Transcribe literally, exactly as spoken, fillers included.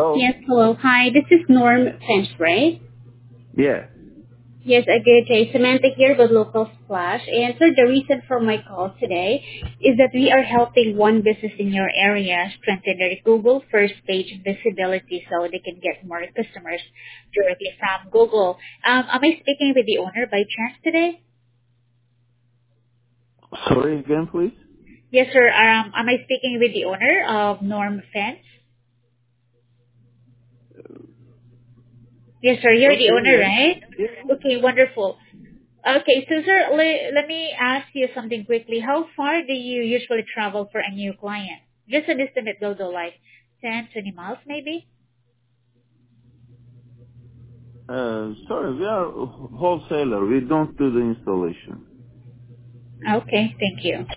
Hello? Yes, hello. Hi, this is Norm Finch, right? Yeah. Yes, a good day. Samantha here with Local Splash. And sir, the reason for my call today is that we are helping one business in your area strengthen their Google first page visibility so they can get more customers directly from Google. Um, am I speaking with the owner by chance today? Sorry again, please? Yes, sir. Um, am I speaking with the owner of Norm Finch? Yes, sir. You're the Okay, owner, yeah. right? Yeah. Okay, wonderful. Okay, so sir, le- let me ask you something quickly. How far do you usually travel for a new client? Just an estimate, will go like ten, twenty miles maybe? Uh, sorry, we are wholesaler. We don't do the installation. Okay, thank you.